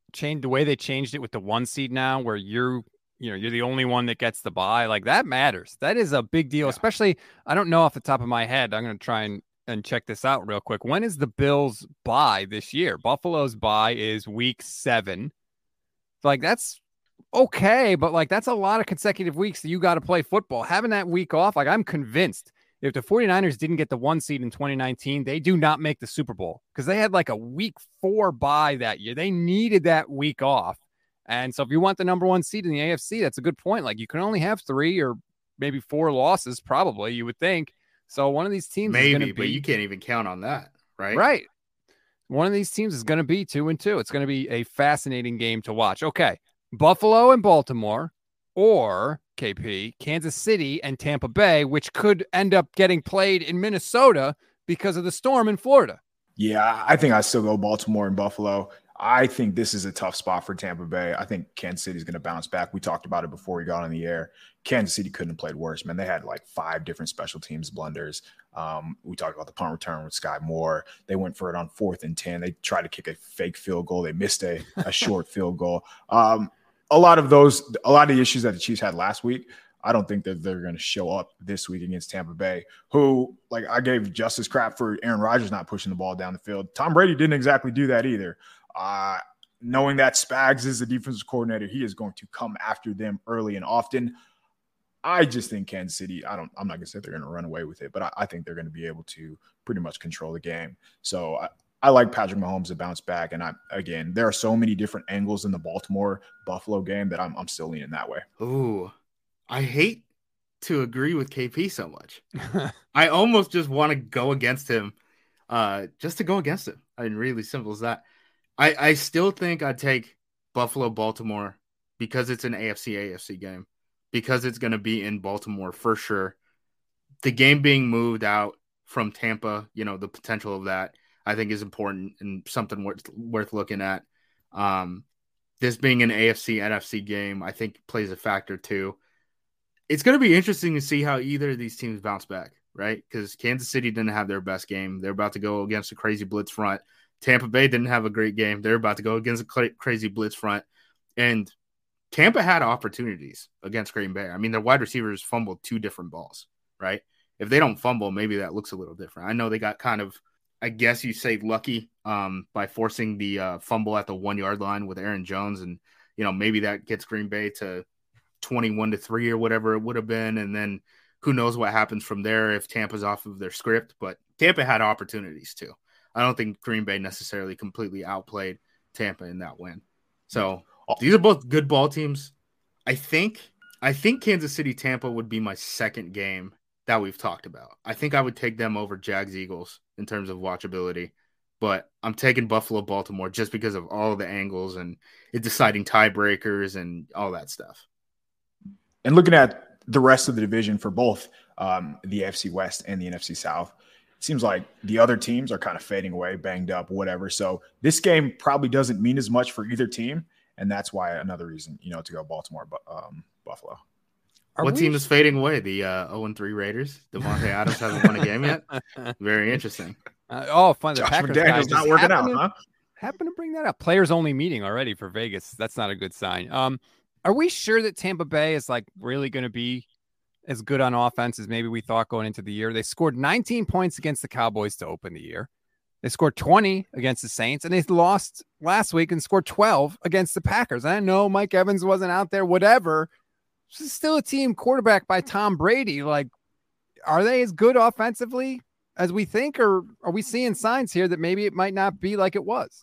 way they changed it with the 1 seed now, where you're the only one that gets the bye, like that matters. That is a big deal, especially, I don't know off the top of my head. I'm going to try and check this out real quick. When is the Bills bye this year? Buffalo's bye is week 7. Like that's okay, but like that's a lot of consecutive weeks that you got to play football. Having that week off, like I'm convinced if the 49ers didn't get the 1 seed in 2019, they do not make the Super Bowl because they had like a week 4 bye that year. They needed that week off. And so if you want the number 1 seed in the AFC, that's a good point. Like you can only have 3 or maybe 4 losses, probably, you would think. So one of these teams is going to be, but you can't even count on that, right? Right. One of these teams is going to be 2-2. It's going to be a fascinating game to watch. Okay. Buffalo and Baltimore, or KP, Kansas City and Tampa Bay, which could end up getting played in Minnesota because of the storm in Florida. Yeah, I think I still go Baltimore and Buffalo. I think this is a tough spot for Tampa Bay. I think Kansas City is going to bounce back. We talked about it before we got on the air. Kansas City couldn't have played worse, man. They had like 5 different special teams blunders. We talked about the punt return with Sky Moore. They went for it on 4th and 10. They tried to kick a fake field goal. They missed a short field goal. A lot of the issues that the Chiefs had last week, I don't think that they're going to show up this week against Tampa Bay, who, like, I gave justice crap for Aaron Rodgers not pushing the ball down the field. Tom Brady didn't exactly do that either. Knowing that Spags is the defensive coordinator, he is going to come after them early and often. I just think Kansas City, I'm not going to say they're going to run away with it, but I think they're going to be able to pretty much control the game. So I like Patrick Mahomes to bounce back. And again, there are so many different angles in the Baltimore-Buffalo game that I'm still leaning that way. Ooh, I hate to agree with KP so much. I almost just want to go against him just to go against him. I mean, really simple as that. I still think I'd take Buffalo-Baltimore because it's an AFC game, because it's going to be in Baltimore for sure. the game being moved out from Tampa, the potential of that, I think is important and something worth looking at. This being an AFC NFC game, I think plays a factor too. It's going to be interesting to see how either of these teams bounce back, right? Because Kansas City didn't have their best game. They're about to go against a crazy blitz front. Tampa Bay didn't have a great game. They're about to go against a crazy blitz front. And Tampa had opportunities against Green Bay. I mean, their wide receivers fumbled 2 different balls, right? If they don't fumble, maybe that looks a little different. I know they got kind of, I guess you say, lucky by forcing the fumble at the 1-yard line with Aaron Jones. And, maybe that gets Green Bay to 21-3 or whatever it would have been. And then who knows what happens from there if Tampa's off of their script. But Tampa had opportunities too. I don't think Green Bay necessarily completely outplayed Tampa in that win. So these are both good ball teams. I think Kansas City Tampa would be my second game that we've talked about. I think I would take them over Jags Eagles in terms of watchability, but I'm taking Buffalo Baltimore just because of all of the angles and it deciding tiebreakers and all that stuff. And looking at the rest of the division for both the AFC West and the NFC South, it seems like the other teams are kind of fading away, banged up, whatever. So this game probably doesn't mean as much for either team, and that's why another reason, to go Baltimore, Buffalo. What team is fading away? The 0-3 Raiders? Devontae Adams hasn't won a game yet? Very interesting. Fun. The Josh Packers McDaniels not working out, huh? Happen to bring that up. Players only meeting already for Vegas. That's not a good sign. Are we sure that Tampa Bay is really going to be as good on offense as maybe we thought going into the year? They scored 19 points against the Cowboys to open the year. They scored 20 against the Saints, and they lost last week and scored 12 against the Packers. I know Mike Evans wasn't out there, whatever. This is still a team quarterbacked by Tom Brady. Are they as good offensively as we think, or are we seeing signs here that maybe it might not be like it was?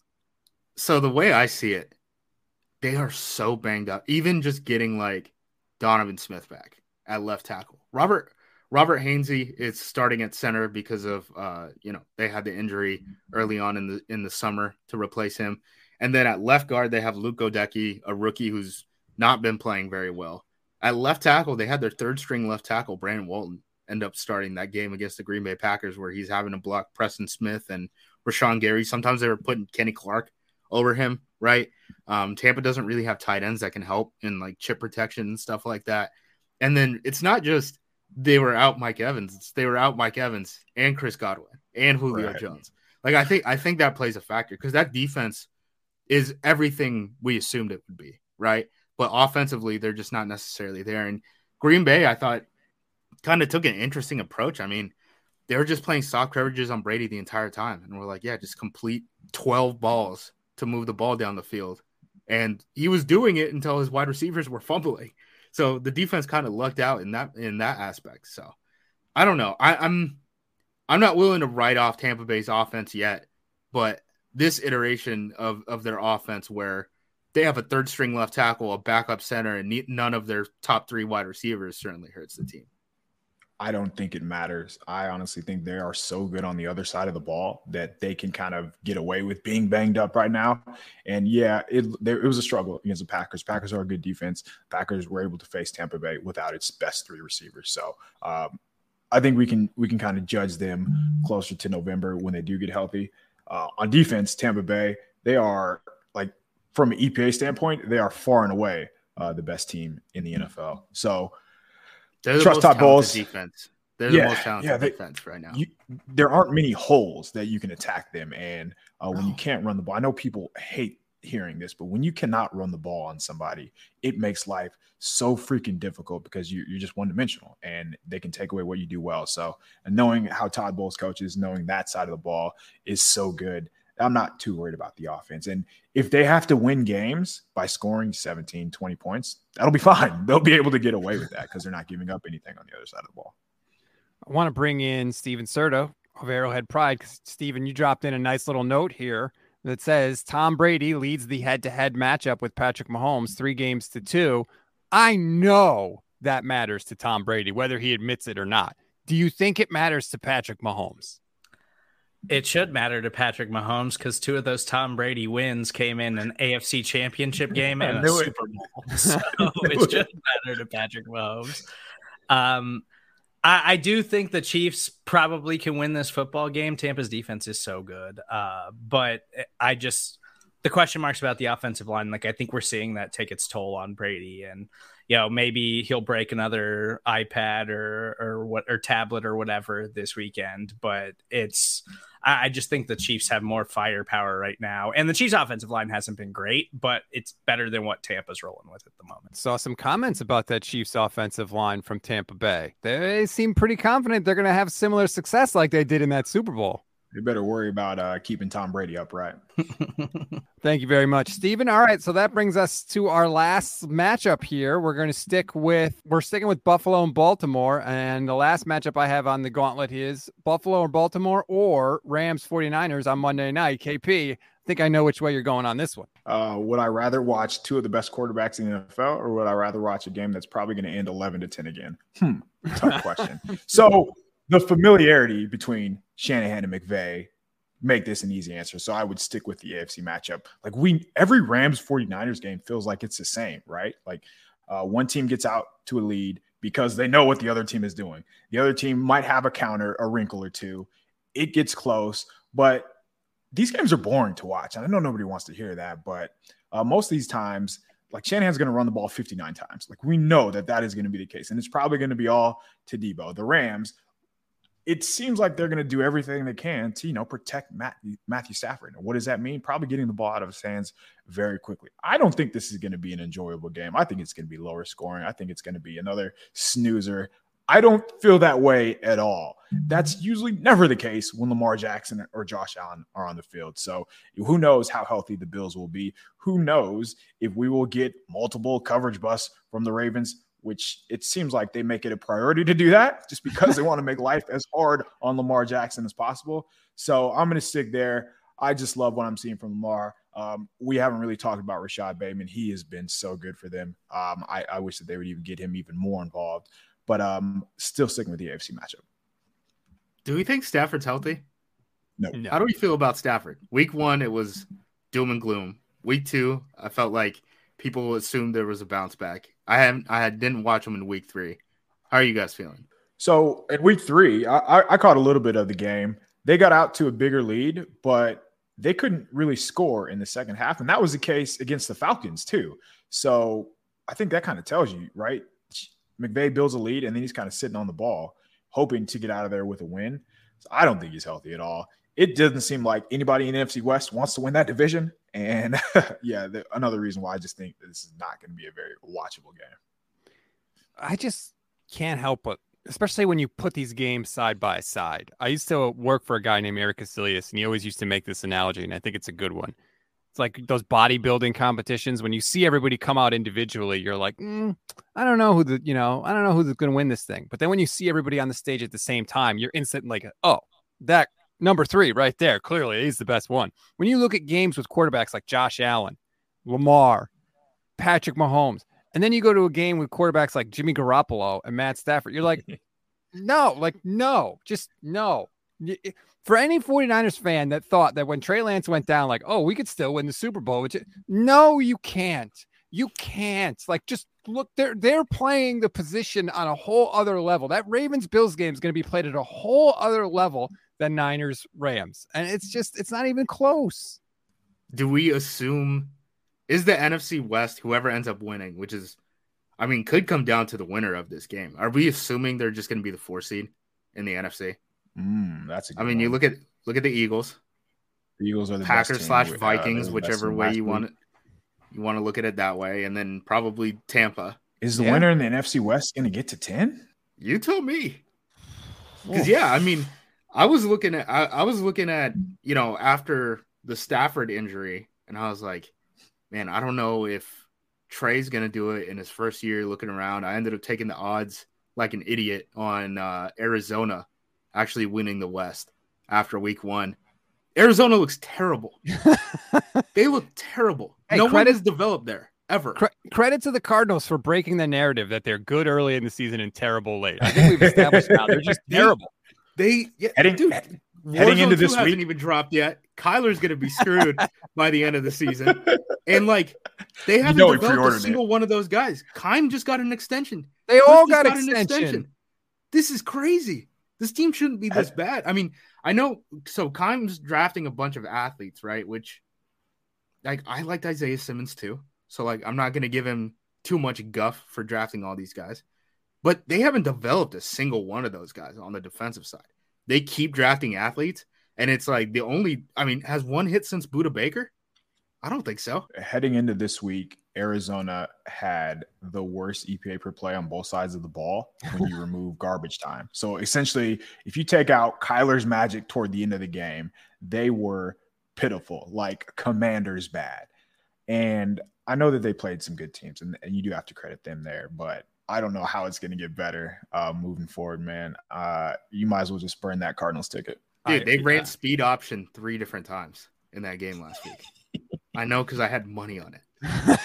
So the way I see it, they are so banged up. Even just getting Donovan Smith back at left tackle. Robert Hainsey is starting at center because of they had the injury early on in the summer to replace him. And then at left guard, they have Luke Goedeke, a rookie who's not been playing very well. At left tackle, they had their third string left tackle, Brandon Walton, end up starting that game against the Green Bay Packers where he's having to block Preston Smith and Rashawn Gary. Sometimes they were putting Kenny Clark over him, right? Tampa doesn't really have tight ends that can help in chip protection and stuff like that. And then it's not just they were out Mike Evans. They were out Mike Evans and Chris Godwin and Julio Jones. I think that plays a factor because that defense is everything we assumed it would be, right? But offensively, they're just not necessarily there. And Green Bay, I thought, kind of took an interesting approach. I mean, they were just playing soft coverages on Brady the entire time. And we're just complete 12 balls to move the ball down the field. And he was doing it until his wide receivers were fumbling. So the defense kind of lucked out in that aspect. So I don't know. I'm not willing to write off Tampa Bay's offense yet, but this iteration of their offense where they have a third string left tackle, a backup center, and none of their top 3 wide receivers certainly hurts the team. I don't think it matters. I honestly think they are so good on the other side of the ball that they can kind of get away with being banged up right now. And it was a struggle against the Packers. Packers are a good defense. Packers were able to face Tampa Bay without its best 3 receivers. So I think we can kind of judge them closer to November when they do get healthy. On defense, Tampa Bay, they are from an EPA standpoint, they are far and away the best team in the NFL. So they're the most talented defense. They're the most talented defense right now. There aren't many holes that you can attack them. And when you can't run the ball, I know people hate hearing this, but when you cannot run the ball on somebody, it makes life so freaking difficult because you're just one-dimensional and they can take away what you do well. So, and knowing how Todd Bowles coaches, knowing that side of the ball is so good. I'm not too worried about the offense. And if they have to win games by scoring 17, 20 points, that'll be fine. They'll be able to get away with that because they're not giving up anything on the other side of the ball. I want to bring in Steven Serta of Arrowhead Pride because, Steven, you dropped in a nice little note here that says Tom Brady leads the head-to-head matchup with Patrick Mahomes 3-2. I know that matters to Tom Brady, whether he admits it or not. Do you think it matters to Patrick Mahomes? It should matter to Patrick Mahomes because 2 of those Tom Brady wins came in an AFC championship game and a Super Bowl. So it should matter to Patrick Mahomes. I do think the Chiefs probably can win this football game. Tampa's defense is so good. But the question marks about the offensive line, like I think we're seeing that take its toll on Brady, and maybe he'll break another iPad or tablet or whatever this weekend. But I just think the Chiefs have more firepower right now, and the Chiefs offensive line hasn't been great, but it's better than what Tampa's rolling with at the moment. Saw some comments about that Chiefs offensive line from Tampa Bay. They seem pretty confident they're going to have similar success like they did in that Super Bowl. You better worry about keeping Tom Brady upright. Thank you very much, Steven. All right, so that brings us to our last matchup here. We're sticking with Buffalo and Baltimore, and the last matchup I have on the gauntlet is Buffalo or Baltimore or Rams 49ers on Monday night. KP, I think I know which way you're going on this one. Would I rather watch two of the best quarterbacks in the NFL, or would I rather watch a game that's probably going to end 11-10 again? Tough question. So the familiarity between Shanahan and McVay make this an easy answer. So I would stick with the AFC matchup. Like every Rams 49ers game feels like it's the same, right? Like one team gets out to a lead because they know what the other team is doing. The other team might have a counter, a wrinkle or two. It gets close, but these games are boring to watch. And I know nobody wants to hear that, but most of these times, like Shanahan's going to run the ball 59 times. Like we know that is going to be the case. And it's probably going to be all to Debo. The Rams, it seems like they're going to do everything they can to, protect Matthew Stafford. And what does that mean? Probably getting the ball out of his hands very quickly. I don't think this is going to be an enjoyable game. I think it's going to be lower scoring. I think it's going to be another snoozer. I don't feel that way at all. That's usually never the case when Lamar Jackson or Josh Allen are on the field. So who knows how healthy the Bills will be? Who knows if we will get multiple coverage busts from the Ravens, which it seems like they make it a priority to do that just because they want to make life as hard on Lamar Jackson as possible. So I'm going to stick there. I just love what I'm seeing from Lamar. We haven't really talked about Rashad Bateman. He has been so good for them. I wish that they would even get him even more involved, but still sticking with the AFC matchup. Do we think Stafford's healthy? No. How do we feel about Stafford? Week 1, it was doom and gloom. Week 2, I felt like people assumed there was a bounce back. I didn't watch him in week 3. How are you guys feeling? So in week 3, I caught a little bit of the game. They got out to a bigger lead, but they couldn't really score in the second half. And that was the case against the Falcons too. So I think that kind of tells you, right? McVay builds a lead and then he's kind of sitting on the ball, hoping to get out of there with a win. So I don't think he's healthy at all. It doesn't seem like anybody in the NFC West wants to win that division. And another reason why I just think this is not going to be a very watchable game. I just can't help but, especially when you put these games side by side. I used to work for a guy named Eric Casillas, and he always used to make this analogy, and I think it's a good one. It's like those bodybuilding competitions. When you see everybody come out individually, you're like, I don't know who's going to win this thing. But then when you see everybody on the stage at the same time, you're instantly like, oh, that number 3 right there, clearly he's the best one. When you look at games with quarterbacks like Josh Allen, Lamar, Patrick Mahomes, and then you go to a game with quarterbacks like Jimmy Garoppolo and Matt Stafford, you're like, no. For any 49ers fan that thought that when Trey Lance went down, like, oh, we could still win the Super Bowl. No, you can't. You can't. Like, just look, they're playing the position on a whole other level. That Ravens-Bills game is going to be played at a whole other level than Niners-Rams. And it's not even close. Do we assume, is the NFC West, whoever ends up winning, which is, could come down to the winner of this game. Are we assuming they're just going to be the 4 seed in the NFC? That's a good one. You look at the Eagles. The Eagles are the Packers best / Vikings, whichever way you want to look at it that way, and then probably Tampa. Is the winner in the NFC West going to get to 10? You tell me. Because I was looking at after the Stafford injury, and I was like, man, I don't know if Trey's going to do it in his first year. Looking around, I ended up taking the odds like an idiot on Arizona actually winning the West after week 1. Arizona looks terrible. They look terrible. Hey, no one has developed there ever. Credit to the Cardinals for breaking the narrative that they're good early in the season and terrible late. I think we've established now they're just terrible. Heading into this week, hasn't even dropped yet. Kyler's going to be screwed by the end of the season, and they haven't developed a single one of those guys. Keim just got an extension. They all got extension. this is crazy. This team shouldn't be this bad. I mean, I know. So Keim's drafting a bunch of athletes, right? Which, like, I liked Isaiah Simmons too. So, like, I'm not going to give him too much guff for drafting all these guys. But they haven't developed a single one of those guys on the defensive side. They keep drafting athletes, and it's like has one hit since Budda Baker? I don't think so. Heading into this week, Arizona had the worst EPA per play on both sides of the ball when you remove garbage time. So essentially, if you take out Kyler's magic toward the end of the game, they were pitiful, like Commanders bad. And I know that they played some good teams, and you do have to credit them there, but I don't know how it's going to get better moving forward, man. You might as well just burn that Cardinals ticket. Dude, they ran speed option 3 different times in that game last week. I know because I had money on it.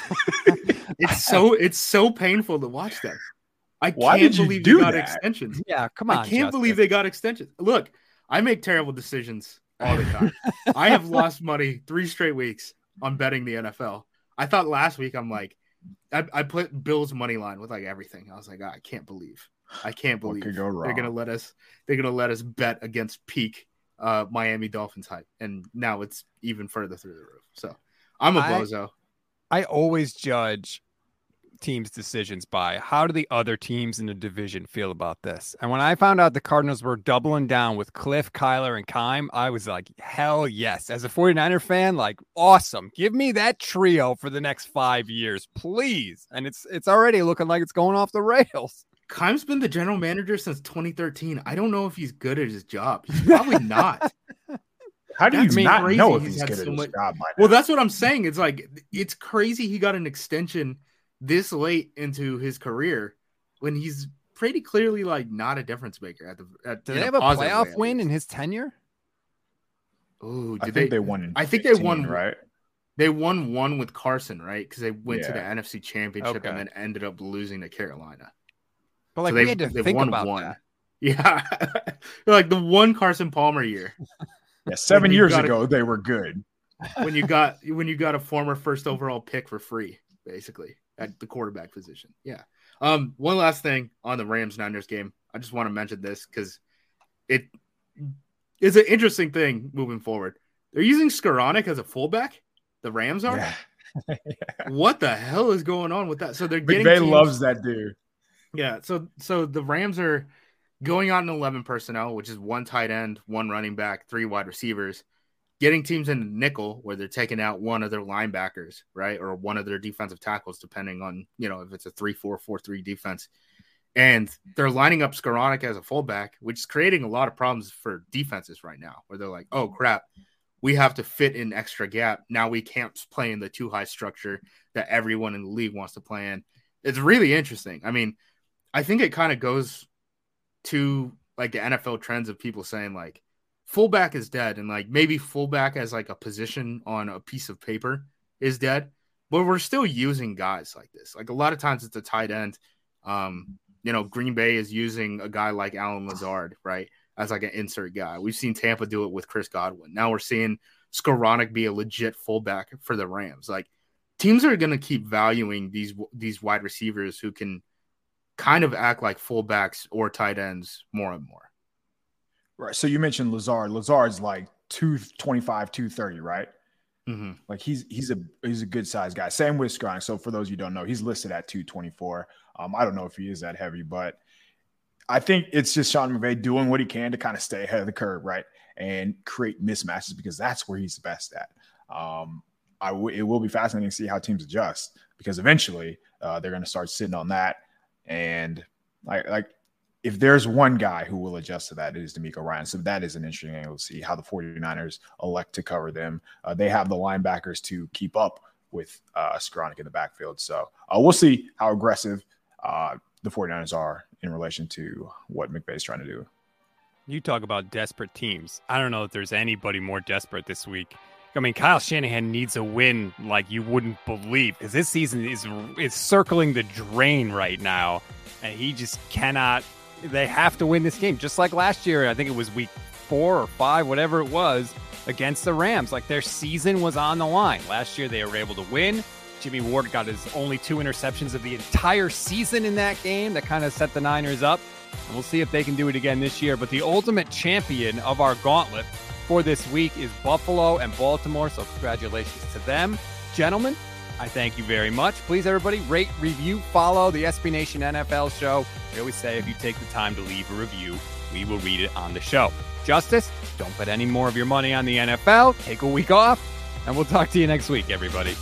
It's so painful to watch them. Why can't did you believe do they got that? extensions. Yeah, come on. I can't believe they got extensions. Look, I make terrible decisions all the time. I have lost money 3 straight weeks on betting the NFL. I thought last week I put Bills money line with like everything. I was like, I can't believe could go wrong? they're gonna let us bet against peak Miami Dolphins hype, and now it's even further through the roof. So I'm a bozo. I always judge teams' decisions by how do the other teams in the division feel about this. And when I found out the Cardinals were doubling down with Cliff, Kyler, and Keim, I was like, hell yes. As a 49er fan, like, awesome. Give me that trio for the next 5 years, please. And it's already looking like it's going off the rails. Keim's been the general manager since 2013. I don't know if he's good at his job. He's probably not. How do you not know if he's good at his job by now? Well, that's what I'm saying. It's like, it's crazy he got an extension this late into his career when he's pretty clearly like not a difference maker. Do they have a playoff win in his tenure? Oh, I think they won in 15, I think they won, right? They won one with Carson, right? Because they went to the NFC Championship and then ended up losing to Carolina. But like, so we had to think about that. Yeah. Like the one Carson Palmer year. Yeah, 7 years ago they were good. When you got a former first overall pick for free, basically, at the quarterback position. Yeah. One last thing on the Rams-Niners game. I just want to mention this because it is an interesting thing moving forward. They're using Skoranek as a fullback. The Rams are? Yeah. What the hell is going on with that? So they're getting McVay loves that dude. Yeah, so the Rams are going out in 11 personnel, which is 1 tight end, 1 running back, 3 wide receivers, getting teams into nickel where they're taking out one of their linebackers, right, or one of their defensive tackles, depending on, if it's a 3-4, 4-3 defense. And they're lining up Skoranek as a fullback, which is creating a lot of problems for defenses right now, where they're like, oh, crap, we have to fit in extra gap. Now we can't play in the too high structure that everyone in the league wants to play in. It's really interesting. I mean, I think it kind of goes to like the NFL trends of people saying like fullback is dead, and like maybe fullback as like a position on a piece of paper is dead, but we're still using guys like this. Like a lot of times it's a tight end. Green Bay is using a guy like Allen Lazard, right, as like an insert guy. We've seen Tampa do it with Chris Godwin. Now we're seeing Skoranek be a legit fullback for the Rams. Like teams are going to keep valuing these wide receivers who can kind of act like fullbacks or tight ends more and more. Right. So you mentioned Lazard. Lazard's like 225, 230, right? Mm-hmm. Like he's a good sized guy. Same with Skoranek. So for those you don't know, he's listed at 224. I don't know if he is that heavy, but I think it's just Sean McVay doing what he can to kind of stay ahead of the curve, right, and create mismatches because that's where he's the best at. It will be fascinating to see how teams adjust because eventually they're going to start sitting on that. And like if there's one guy who will adjust to that, it is DeMeco Ryan. So that is an interesting angle to see how the 49ers elect to cover them. They have the linebackers to keep up with Skoranek in the backfield. So we'll see how aggressive the 49ers are in relation to what McVay's trying to do. You talk about desperate teams. I don't know if there's anybody more desperate this week. I mean, Kyle Shanahan needs a win like you wouldn't believe because this season is circling the drain right now, and he just cannot. They have to win this game, just like last year. I think it was week 4 or 5, whatever it was, against the Rams. Like their season was on the line. Last year they were able to win. Jimmy Ward got his only 2 interceptions of the entire season in that game. That kind of set the Niners up. And we'll see if they can do it again this year. But the ultimate champion of our gauntlet for this week is Buffalo and Baltimore. So congratulations to them. Gentlemen, I thank you very much. Please, everybody, rate, review, follow the SB Nation NFL show. We always say if you take the time to leave a review, we will read it on the show. Justice, don't bet any more of your money on the NFL. Take a week off, and we'll talk to you next week, everybody.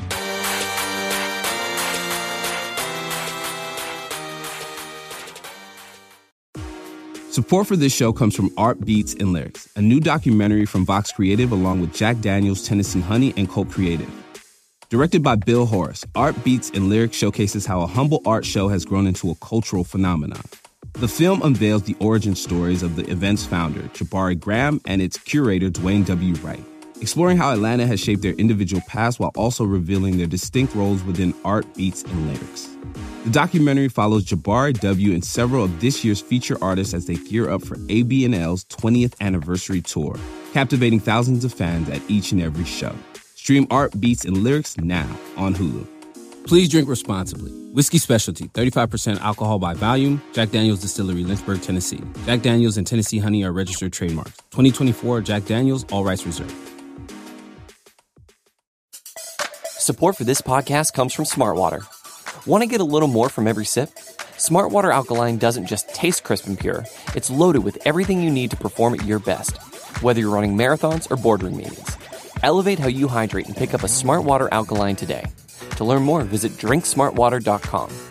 Support for this show comes from Art Beats and Lyrics, a new documentary from Vox Creative along with Jack Daniels, Tennessee Honey, and Colt Creative. Directed by Bill Horace, Art Beats and Lyrics showcases how a humble art show has grown into a cultural phenomenon. The film unveils the origin stories of the event's founder, Jabari Graham, and its curator, Dwayne W. Wright, exploring how Atlanta has shaped their individual paths while also revealing their distinct roles within Art Beats and Lyrics. The documentary follows Jabari W. and several of this year's feature artists as they gear up for ABNL's 20th anniversary tour, captivating thousands of fans at each and every show. Stream Art Beats and Lyrics now on Hulu. Please drink responsibly. Whiskey Specialty, 35% alcohol by volume. Jack Daniel's Distillery, Lynchburg, Tennessee. Jack Daniel's and Tennessee Honey are registered trademarks. 2024 Jack Daniel's, all rights reserved. Support for this podcast comes from Smartwater. Want to get a little more from every sip? Smartwater Alkaline doesn't just taste crisp and pure. It's loaded with everything you need to perform at your best, whether you're running marathons or boardroom meetings. Elevate how you hydrate and pick up a Smartwater Alkaline today. To learn more, visit drinksmartwater.com.